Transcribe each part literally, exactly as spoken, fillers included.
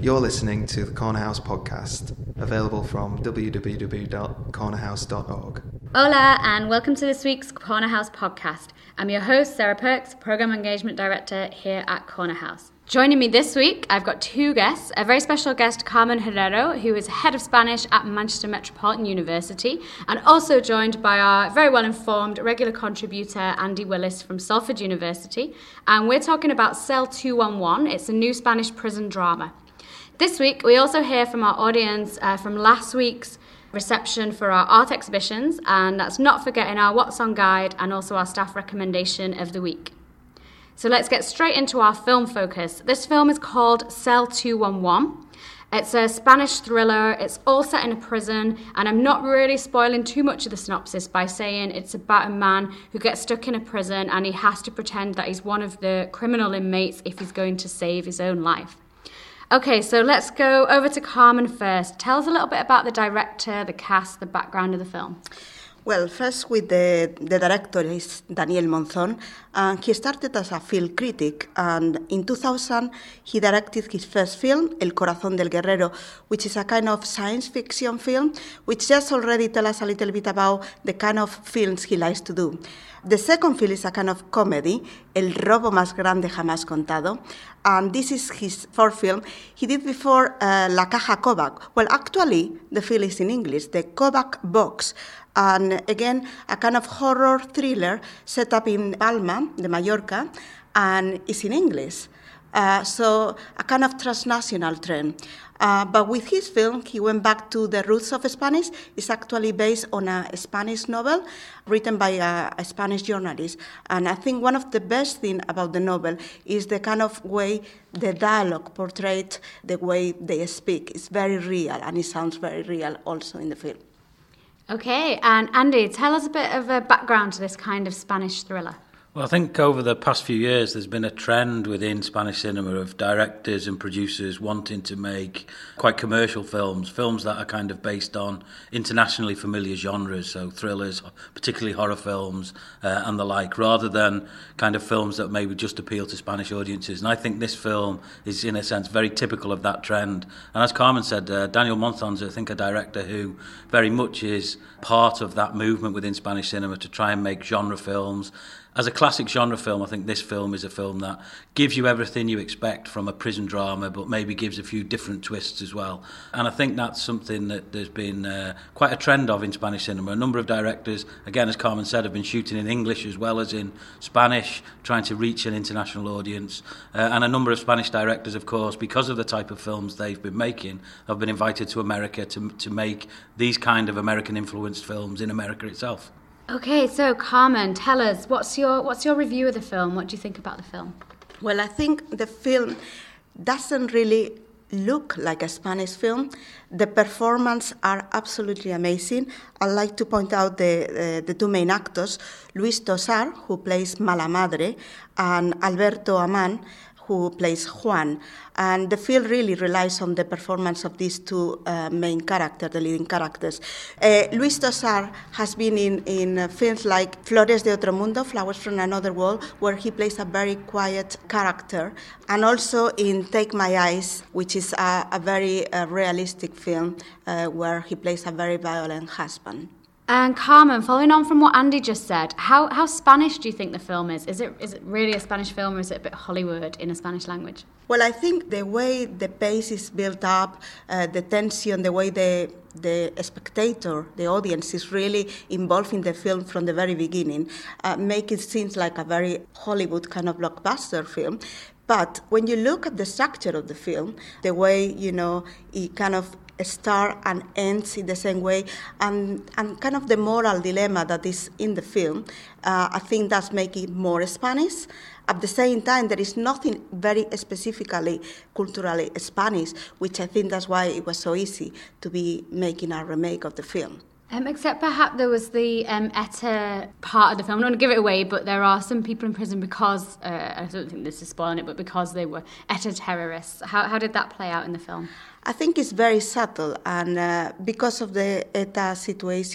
You're listening to the Corner House podcast, available from w w w dot corner house dot org. Hola, and welcome to this week's Corner House podcast. I'm your host, Sarah Perks, Programme Engagement Director here at Corner House. Joining me this week, I've got two guests. A very special guest, Carmen Herrero, who is Head of Spanish at Manchester Metropolitan University, and also joined by our very well-informed regular contributor, Andy Willis from Salford University. And we're talking about Cell two one one. It's a new Spanish prison drama. This week, we also hear from our audience uh, from last week's reception for our art exhibitions, and that's not forgetting our What's On guide and also our staff recommendation of the week. So let's get straight into our film focus. This film is called Cell two one one. It's a Spanish thriller. It's all set in a prison, and I'm not really spoiling too much of the synopsis by saying it's about a man who gets stuck in a prison and he has to pretend that he's one of the criminal inmates if he's going to save his own life. Okay, so let's go over to Carmen first. Tell us a little bit about the director, the cast, the background of the film. Well, first with the, the director is Daniel Monzón, and he started as a film critic, and in two thousand he directed his first film, El Corazón del Guerrero, which is a kind of science fiction film, which just already tells us a little bit about the kind of films he likes to do. The second film is a kind of comedy, El Robo Más Grande Jamás Contado, and this is his fourth film. He did before uh, La Caja Kovac. Well, actually, the film is in English, The Kovac Box, and again, a kind of horror thriller set up in Palma, de Mallorca, and it's in English. Uh, so a kind of transnational trend. Uh, but with his film, he went back to the roots of Spanish. It's actually based on a Spanish novel written by a, a Spanish journalist. And I think one of the best things about the novel is the kind of way the dialogue portrayed, the way they speak. It's very real, and it sounds very real also in the film. Okay, and Andy, tell us a bit of a background to this kind of Spanish thriller. Well, I think over the past few years there's been a trend within Spanish cinema of directors and producers wanting to make quite commercial films, films that are kind of based on internationally familiar genres, so thrillers, particularly horror films uh, and the like, rather than kind of films that maybe just appeal to Spanish audiences. And I think this film is, in a sense, very typical of that trend. And as Carmen said, uh, Daniel Monzón's, I think, a director who very much is part of that movement within Spanish cinema to try and make genre films. As a classic genre film, I think this film is a film that gives you everything you expect from a prison drama, but maybe gives a few different twists as well. And I think that's something that there's been uh, quite a trend of in Spanish cinema. A number of directors, again, as Carmen said, have been shooting in English as well as in Spanish, trying to reach an international audience. Uh, and a number of Spanish directors, of course, because of the type of films they've been making, have been invited to America to, to make these kind of American-influenced films in America itself. Okay, so Carmen, tell us, what's your what's your review of the film? What do you think about the film? Well, I think the film doesn't really look like a Spanish film. The performances are absolutely amazing. I'd like to point out the, uh, the two main actors, Luis Tosar, who plays Mala Madre, and Alberto Amán, who plays Juan. And the film really relies on the performance of these two uh, main characters, the leading characters. Uh, Luis Tosar has been in, in uh, films like Flores de Otro Mundo, Flowers from Another World, where he plays a very quiet character, and also in Take My Eyes, which is a, a very uh, realistic film uh, where he plays a very violent husband. And Carmen, following on from what Andy just said, how, how Spanish do you think the film is? Is it is it really a Spanish film, or is it a bit Hollywood in a Spanish language? Well, I think the way the pace is built up, uh, the tension, the way the the spectator, the audience, is really involved in the film from the very beginning, uh, make it seem like a very Hollywood kind of blockbuster film. But when you look at the structure of the film, the way, you know, it kind of starts and ends in the same way, and, and kind of the moral dilemma that is in the film, uh, I think that's making it more Spanish. At the same time, there is nothing very specifically culturally Spanish, which I think that's why it was so easy to be making a remake of the film. Um, except perhaps there was the um, E T A part of the film. I don't want to give it away, but there are some people in prison because, uh, I don't think this is spoiling it, but because they were E T A terrorists. How, how did that play out in the film? I think it's very subtle, and uh, because of the E T A situation,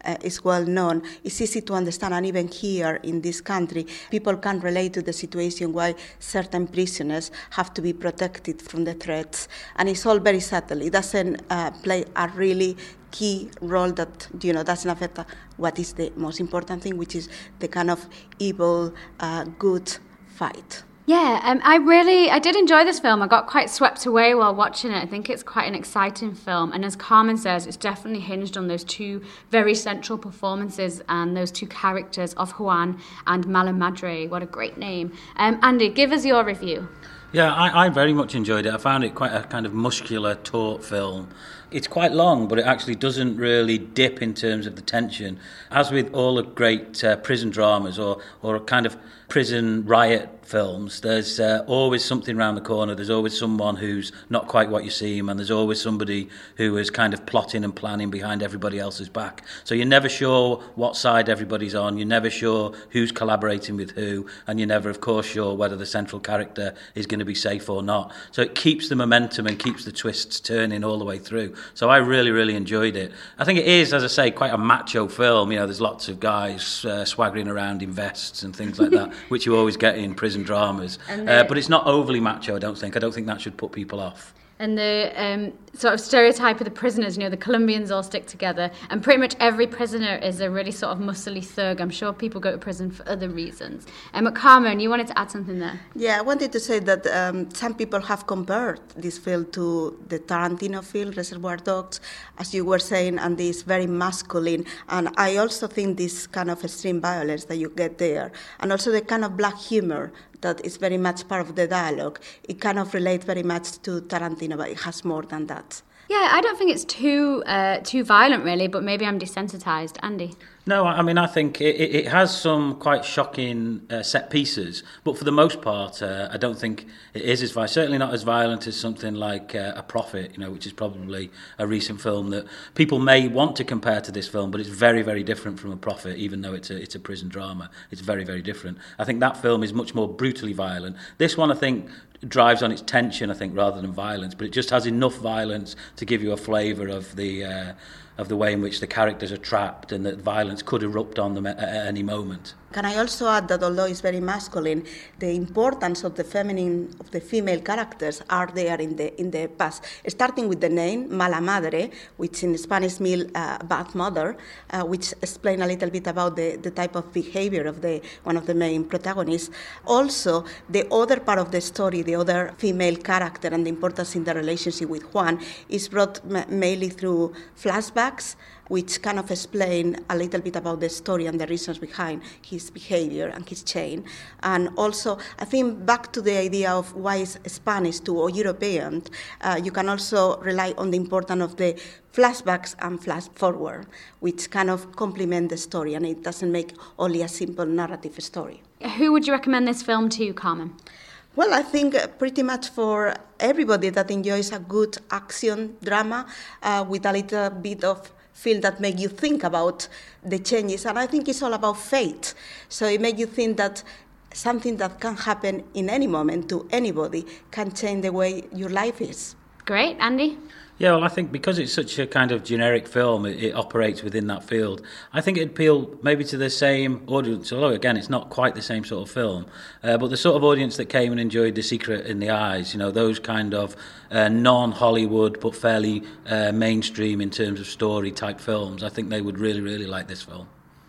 uh, is well known. It's easy to understand, and even here in this country, people can relate to the situation why certain prisoners have to be protected from the threats, and it's all very subtle. It doesn't uh, play a really key role that, you know, doesn't affect what is the most important thing, which is the kind of evil, uh, good fight. Yeah, um, I really, I did enjoy this film. I got quite swept away while watching it. I think it's quite an exciting film. And as Carmen says, it's definitely hinged on those two very central performances and those two characters of Juan and Mala Madre. What a great name. Um, Andy, give us your review. Yeah, I, I very much enjoyed it. I found it quite a kind of muscular, taut film. It's quite long, but it actually doesn't really dip in terms of the tension. As with all the great uh, prison dramas or, or kind of prison riot films, there's uh, always something around the corner. There's always someone who's not quite what you seem, and there's always somebody who is kind of plotting and planning behind everybody else's back. So you're never sure what side everybody's on. You're never sure who's collaborating with who, and you're never, of course, sure whether the central character is going to be safe or not. So it keeps the momentum and keeps the twists turning all the way through. So I really, really enjoyed it. I think it is, as I say, quite a macho film. You know, there's lots of guys uh, swaggering around in vests and things like that, which you always get in prison dramas. Uh, but it's not overly macho, I don't think. I don't think that should put people off. And the um, sort of stereotype of the prisoners, you know, the Colombians all stick together. And pretty much every prisoner is a really sort of muscly thug. I'm sure people go to prison for other reasons. Um, but Carmen, you wanted to add something there? Yeah, I wanted to say that um, some people have compared this film to the Tarantino film, Reservoir Dogs, as you were saying, and this very masculine. And I also think this kind of extreme violence that you get there, and also the kind of black humor that is very much part of the dialogue. It kind of relates very much to Tarantino, but it has more than that. Yeah, I don't think it's too uh, too violent, really, but maybe I'm desensitized. Andy? No, I mean, I think it, it has some quite shocking uh, set pieces, but for the most part, uh, I don't think it is as violent. Certainly not as violent as something like uh, A Prophet, you know, which is probably a recent film that people may want to compare to this film, but it's very, very different from A Prophet, even though it's a, it's a prison drama. It's very, very different. I think that film is much more brutally violent. This one, I think, drives on its tension, I think, rather than violence, but it just has enough violence to give you a flavour of the uh, of the way in which the characters are trapped and that violence could erupt on them at, at any moment. Can I also add that although it's very masculine, the importance of the feminine, of the female characters are there in the in the past. Starting with the name Mala Madre, which in Spanish means uh, bad mother, uh, which explains a little bit about the, the type of behavior of the one of the main protagonists. Also, the other part of the story, the other female character and the importance in the relationship with Juan is brought ma- mainly through flashbacks, which kind of explain a little bit about the story and the reasons behind his behavior and his change. And also, I think back to the idea of why is Spanish to or European, uh, you can also rely on the importance of the flashbacks and flash forward, which kind of complement the story, and it doesn't make only a simple narrative story. Who would you recommend this film to, Carmen? Well, I think pretty much for everybody that enjoys a good action drama uh, with a little bit of film that make you think about the changes. And I think it's all about fate. So it makes you think that something that can happen in any moment to anybody can change the way your life is. Great. Andy? Yeah, well, I think because it's such a kind of generic film, it, it operates within that field. I think it'd appeal maybe to the same audience, although, again, it's not quite the same sort of film, uh, but the sort of audience that came and enjoyed The Secret in the Eyes, you know, those kind of uh, non-Hollywood but fairly uh, mainstream in terms of story type films, I think they would really, really like this film.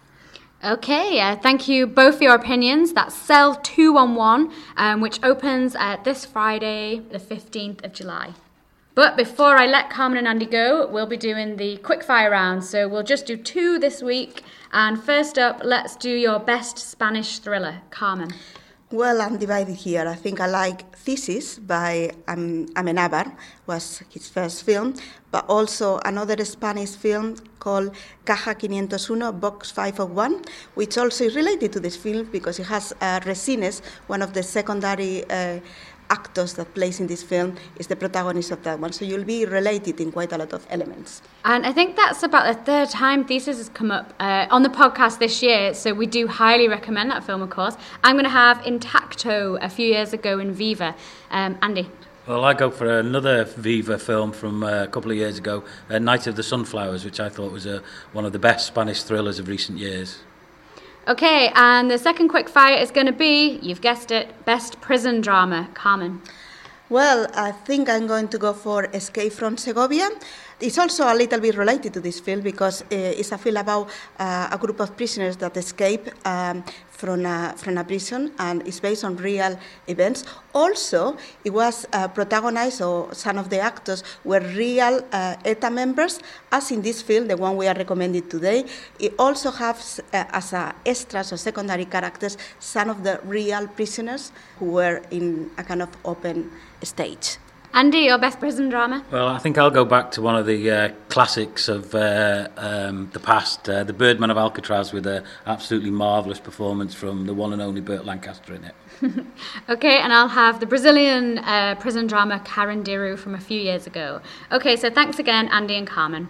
Okay, uh, thank you both for your opinions. That's Cell two one one, um, which opens uh, this Friday, the fifteenth of July. But before I let Carmen and Andy go, we'll be doing the quickfire round. So we'll just do two this week. And first up, let's do your best Spanish thriller. Carmen. Well, I'm divided here. I think I like Thesis by um, Amenábar, was his first film, but also another Spanish film called Caja five oh one, Box five oh one, which also is related to this film because it has uh, Resines, one of the secondary uh, actors that plays in this film is the protagonist of that one. So you'll be related in quite a lot of elements. And I think that's about the third time Thesis has come up uh, on the podcast this year. So we do highly recommend that film, of course. I'm going to have Intacto a few years ago in Viva. Um, Andy? Well, I go for another Viva film from uh, a couple of years ago, uh, Night of the Sunflowers, which I thought was a, one of the best Spanish thrillers of recent years. Okay, and the second quick fire is going to be, you've guessed it, Best Prison Drama. Carmen. Well, I think I'm going to go for Escape from Segovia. It's also a little bit related to this film because uh, it's a film about uh, a group of prisoners that escape um, from, a, from a prison, and it's based on real events. Also, it was uh, protagonized, or some of the actors were real uh, ETA members, as in this film, the one we are recommending today. It also has, uh, as a extras or secondary characters, some of the real prisoners who were in a kind of open stage. Andy, your best prison drama? Well, I think I'll go back to one of the uh, classics of uh, um, the past, uh, The Birdman of Alcatraz, with an absolutely marvellous performance from the one and only Burt Lancaster in it. Okay, and I'll have the Brazilian uh, prison drama Carandiru from a few years ago. Okay, so thanks again, Andy and Carmen.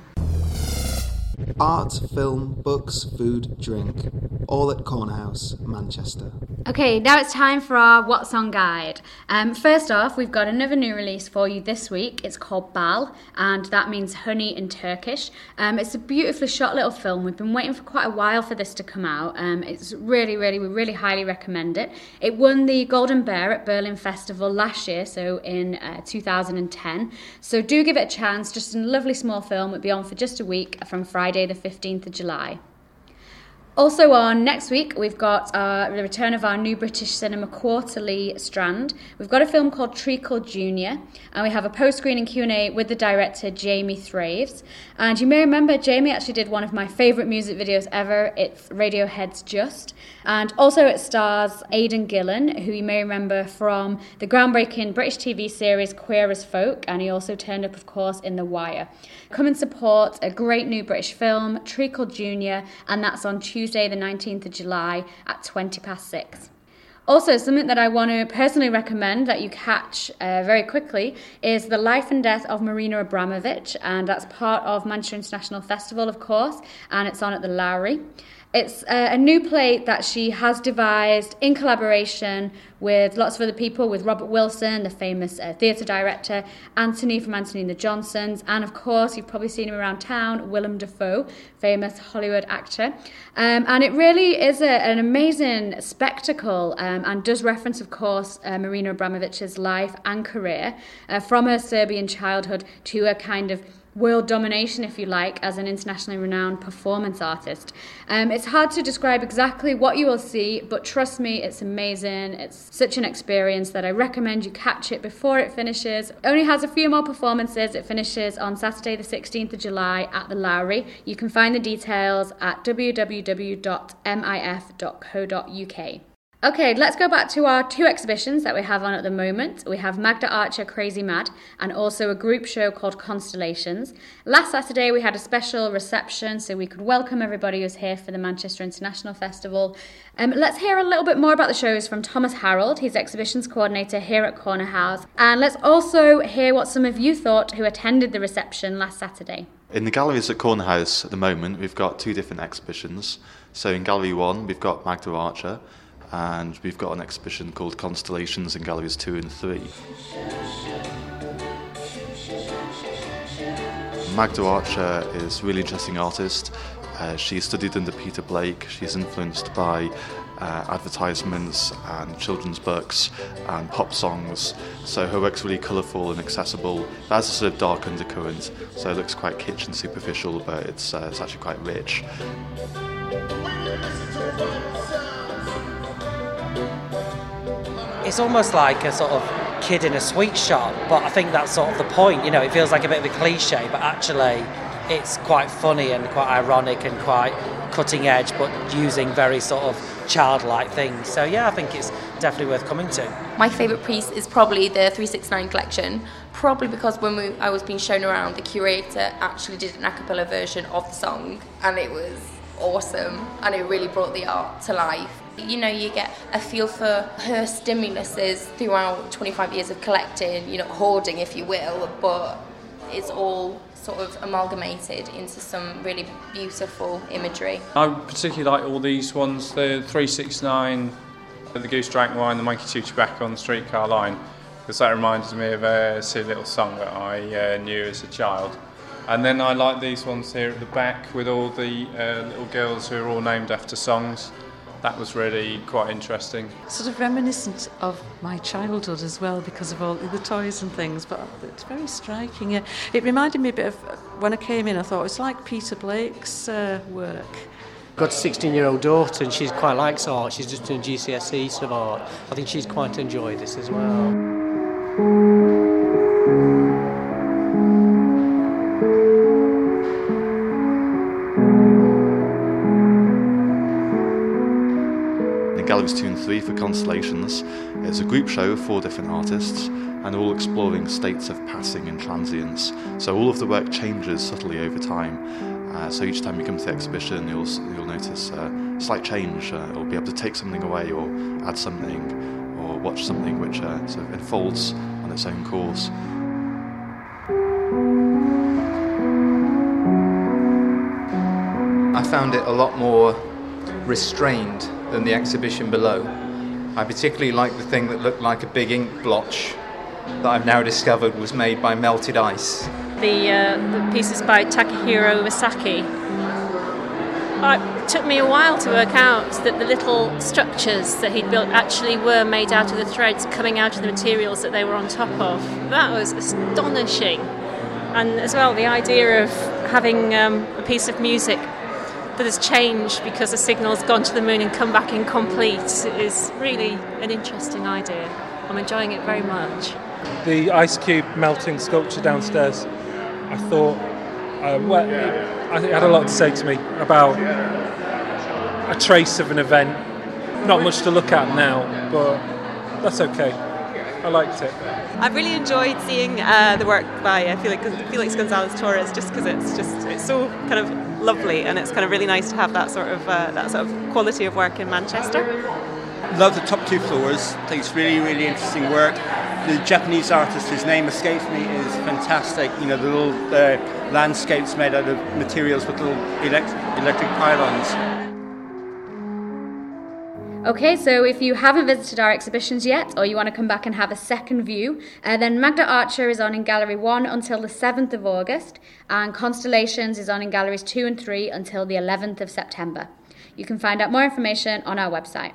Art, film, books, food, drink. All at Corner House, Manchester. Okay, now it's time for our What's On guide. Um, first off, we've got another new release for you this week. It's called Bal, and that means honey in Turkish. Um, it's a beautifully shot little film. We've been waiting for quite a while for this to come out. Um, it's really, really, we really highly recommend it. It won the Golden Bear at Berlin Festival last year, so in uh, two thousand ten. So do give it a chance. Just a lovely small film. It'll be on for just a week from Friday the fifteenth of July. Also on next week, we've got uh, the return of our new British cinema quarterly strand. We've got a film called Treacle Junior, and we have a post-screening Q and A with the director, Jamie Thraves. And you may remember, Jamie actually did one of my favourite music videos ever. It's Radiohead's Just. And also it stars Aidan Gillen, who you may remember from the groundbreaking British T V series Queer as Folk, and he also turned up, of course, in The Wire. Come and support a great new British film, Treacle Junior, and that's on Tuesday the nineteenth of July at twenty past six. Also, something that I want to personally recommend that you catch uh, very quickly is The Life and Death of Marina Abramovich, and that's part of Manchester International Festival, of course, and it's on at the Lowry. It's uh, a new play that she has devised in collaboration with lots of other people, with Robert Wilson, the famous uh, theatre director, Anthony from Anthony and the Johnsons, and of course, you've probably seen him around town, Willem Dafoe, famous Hollywood actor. Um, and it really is a, an amazing spectacle um, and does reference, of course, uh, Marina Abramovich's life and career uh, from her Serbian childhood to a kind of world domination, if you like, as an internationally renowned performance artist. Um, it's hard to describe exactly what you will see, but trust me, it's amazing. It's such an experience that I recommend you catch it before it finishes. It only has a few more performances. It finishes on Saturday the sixteenth of July at the Lowry. You can find the details at w w w dot m i f dot co dot u k. Okay, let's go back to our two exhibitions that we have on at the moment. We have Magda Archer Crazy Mad and also a group show called Constellations. Last Saturday we had a special reception so we could welcome everybody who's here for the Manchester International Festival. Um, let's hear a little bit more about the shows from Thomas Harold. He's exhibitions coordinator here at Corner House. And let's also hear what some of you thought who attended the reception last Saturday. In the galleries at Corner House at the moment we've got two different exhibitions. So in Gallery one we've got Magda Archer, and we've got an exhibition called Constellations in Galleries two and three. Magda Archer is a really interesting artist. Uh, she studied under Peter Blake. She's influenced by uh, advertisements and children's books and pop songs. So her work's really colourful and accessible. It has a sort of dark undercurrent, so it looks quite kitsch and superficial, but it's, uh, it's actually quite rich. It's almost like a sort of kid in a sweet shop, but I think that's sort of the point. You know, it feels like a bit of a cliche, but actually it's quite funny and quite ironic and quite cutting edge, but using very sort of childlike things. So yeah, I think it's definitely worth coming to. My favourite piece is probably the three sixty-nine collection, probably because when we, I was being shown around, the curator actually did an a cappella version of the song, and it was awesome, and it really brought the art to life. You know, you get a feel for her stimuluses throughout twenty-five years of collecting, you know, hoarding, if you will, but it's all sort of amalgamated into some really beautiful imagery. I particularly like all these ones, the three sixty-nine, the Goose Drank Wine, the Monkey Chewed Tobacco on the Streetcar Line. because that reminds me of a silly little song that I uh, knew as a child. And then I like these ones here at the back with all the uh, little girls who are all named after songs. That was really quite interesting. Sort of reminiscent of my childhood as well because of all the toys and things, but it's very striking. Yeah. It reminded me a bit of, when I came in I thought it's like Peter Blake's uh, work. I've got a sixteen-year-old daughter and she quite likes art. She's just doing G C S E sort of art. I think she's quite enjoyed this as well. Galleries two and three for Constellations. It's a group show of four different artists and all exploring states of passing and transience. So all of the work changes subtly over time. Uh, so each time you come to the exhibition you'll, you'll notice a slight change. Uh, you'll be able to take something away or add something or watch something which uh, sort of unfolds on its own course. I found it a lot more restrained than the exhibition below. I particularly liked the thing that looked like a big ink blotch that I've now discovered was made by melted ice. The, uh, the pieces by Takahiro Iwasaki. Uh, it took me a while to work out that the little structures that he'd built actually were made out of the threads coming out of the materials that they were on top of. That was astonishing. And as well, the idea of having um, a piece of music that has changed because the signal's gone to the moon and come back incomplete is really an interesting idea. I'm enjoying it very much. The ice cube melting sculpture downstairs, I thought, uh, well, I think it had a lot to say to me about a trace of an event. Not much to look at now, but that's okay. I liked it. I've really enjoyed seeing uh, the work by uh, Felix, Felix Gonzalez Torres, just because it's just it's so kind of lovely, and it's kind of really nice to have that sort of uh, that sort of quality of work in Manchester. Love the top two floors. I think it's really, really interesting work. The Japanese artist, whose name escapes me, is fantastic. You know, the little uh, landscapes made out of materials with little elect- electric pylons. Okay, so if you haven't visited our exhibitions yet, or you want to come back and have a second view, uh, then Magda Archer is on in Gallery one until the seventh of August, and Constellations is on in Galleries two and three until the eleventh of September. You can find out more information on our website.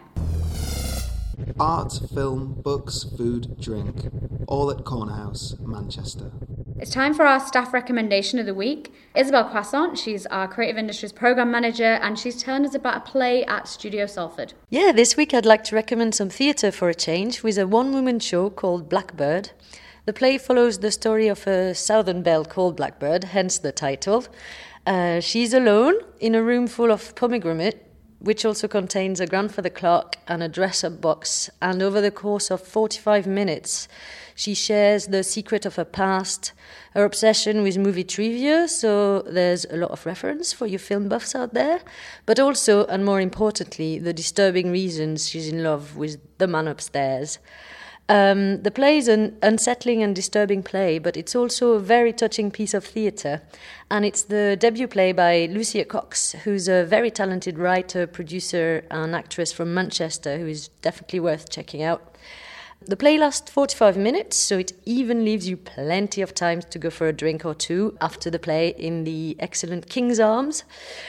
Art, film, books, food, drink. All at Corner House, Manchester. It's time for our staff recommendation of the week. Isabel Croissant, she's our Creative Industries Programme Manager, and she's telling us about a play at Studio Salford. Yeah, this week I'd like to recommend some theatre for a change with a one-woman show called Blackbird. The play follows the story of a southern belle called Blackbird, hence the title. Uh, she's alone in a room full of pomegranate, which also contains a grandfather clock and a dress-up box, and over the course of forty-five minutes she shares the secret of her past, her obsession with movie trivia, so there's a lot of reference for you film buffs out there, but also, and more importantly, the disturbing reasons she's in love with the man upstairs. Um, the play is an unsettling and disturbing play, but it's also a very touching piece of theatre, and it's the debut play by Lucia Cox, who's a very talented writer, producer and actress from Manchester, who is definitely worth checking out. The play lasts forty-five minutes, so it even leaves you plenty of time to go for a drink or two after the play in the excellent King's Arms.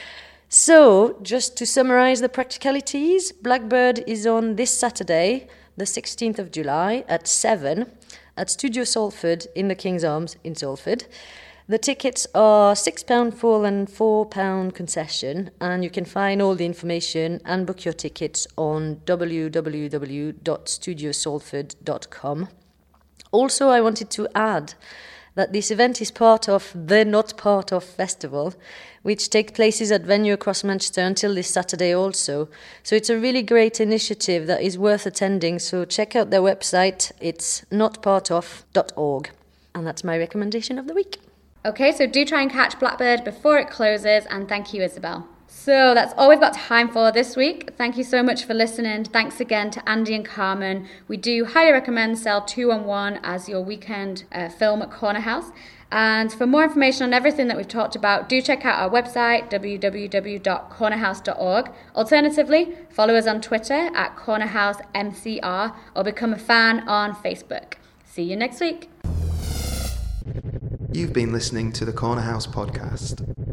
So, just to summarise the practicalities, Blackbird is on this Saturday, the sixteenth of July at seven at Studio Salford in the King's Arms in Salford. The tickets are six pounds full and four pounds concession, and you can find all the information and book your tickets on w w w dot studio salford dot com. Also, I wanted to add that this event is part of the Not Part Of Festival, which takes places at venue across Manchester until this Saturday also. So it's a really great initiative that is worth attending, so check out their website. It's not part of dot org. And that's my recommendation of the week. Okay, so do try and catch Blackbird before it closes, and thank you, Isabel. So that's all we've got time for this week. Thank you so much for listening. Thanks again to Andy and Carmen. We do highly recommend Cell two one one as your weekend uh, film at Corner House. And for more information on everything that we've talked about, do check out our website, w w w dot corner house dot org. Alternatively, follow us on Twitter at corner house m c r or become a fan on Facebook. See you next week. You've been listening to the Corner House podcast.